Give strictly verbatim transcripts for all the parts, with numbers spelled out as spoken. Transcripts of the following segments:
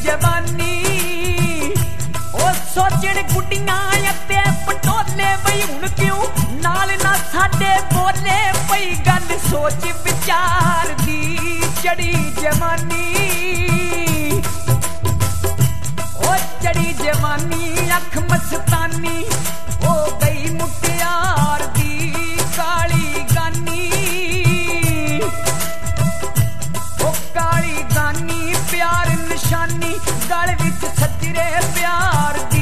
जवानी ओ सोचण गुड्डियां अते पटोले बई हुण क्यों नाल ना साडे बोले पई गल सोच विचार दी चढ़ी जवानी ओ चढ़ी जवानी अख मस्तानी हो गई मुटियार दी काली गानी ओ काली गानी प्यार निशानी गल विच सजरे प्यार दी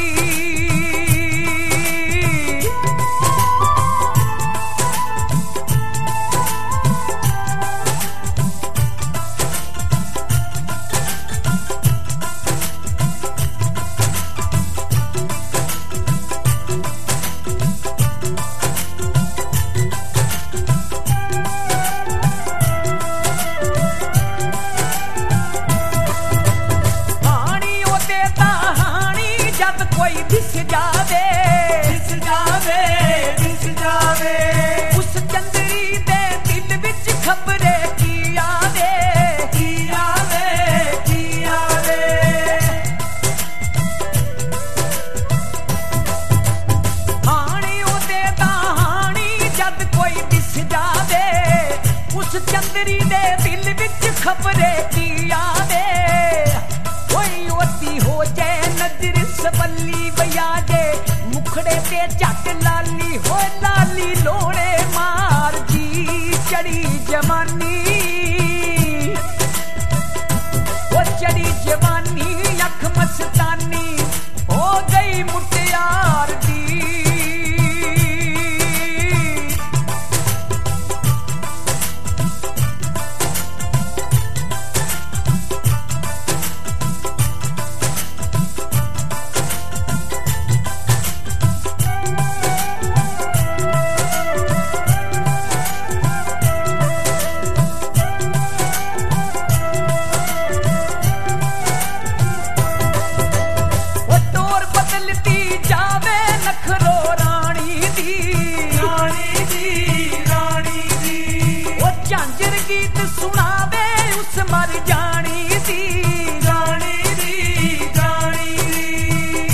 कोई दिस जावे दिस जावे दिस जावे उस चंदरी दे दिल विच खबरे की आवे की आवे की आवे हाणी ओदे दाणी जद कोई दिस जावे उस चंदरी दे दिल विच खबरे की आवे कोई ओती हो जाए नजर सबली बयाजे मुखड़े पे झट लाली हो लाली लोड़े मार दी चढ़ी जवानी वो चढ़ी जवानी अख मस्तानी हो गई मुटियार दी झांझर गीत सुनावे उस मर जानी दी जानी दी जानी दी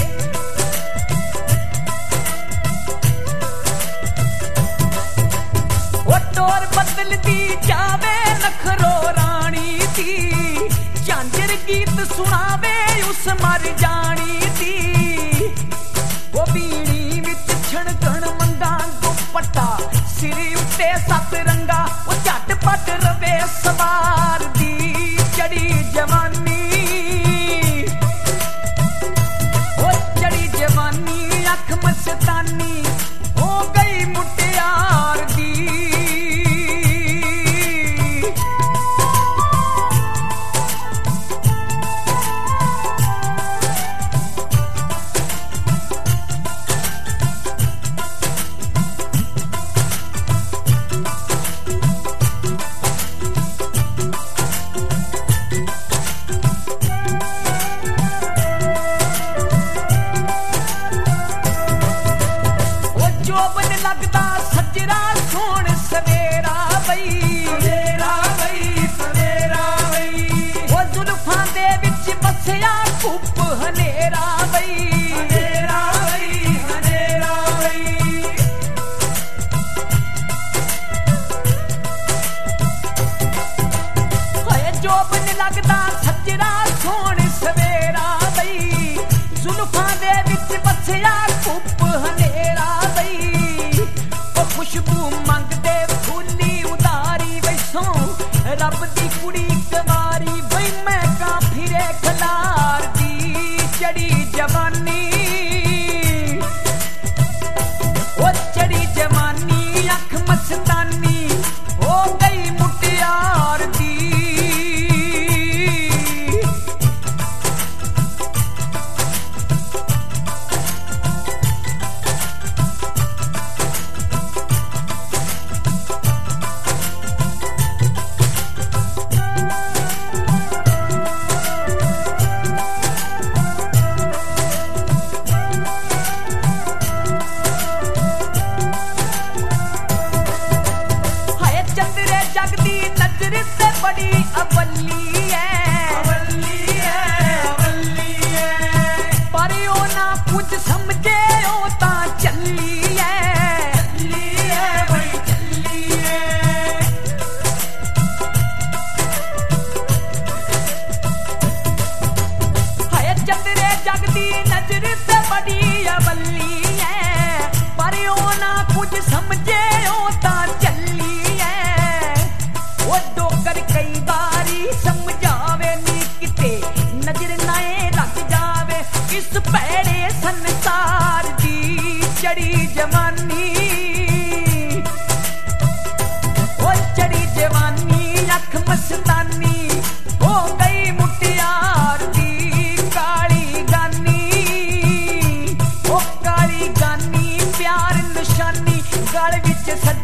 ओ टोर बदलती जावे नखरो रानी दी झांझर गीत सुनावे उस मर जानी दी वो बीड़ी विच छणकण मंगा दुपट्टा सिर उत्ते सत रंगा झटपट रवे सवार दी चढ़ी जवानी ओ चढ़ी जवानी अख मस्तानी हो गई मुटियार दी जोबन लगदा सजरा सोण सवेरा बई सवेरा बई सवेरा बई ओ जुल्फां दे विच बसिया धुप हनेरा बई हनेरा बई हनेरा बई होए जोबन लगदा सजरा सोण सवेरा बई जुल्फां दे विच बसिया धुप हनेरा खुशबू मंगदे समझे ओ ता चली है, ਚੱਲੀ ਏ ਬਈ ਚੱਲੀ ਏ। हाय चंदरे जगदी नजर ते बड़ी अवली है, पर ओ ना कुछ समझे ओ ता चली है। ओ डोकर कई बारी समझावे नी किते नजर नाए लग जावे, इस भैड़े संसार दी चढ़ी जवानी, ओ चढ़ी जवानी अख मस्तानी हो गई मुटियार दी काली गानी, ओ काली गानी प्यार निशानी गल विच सज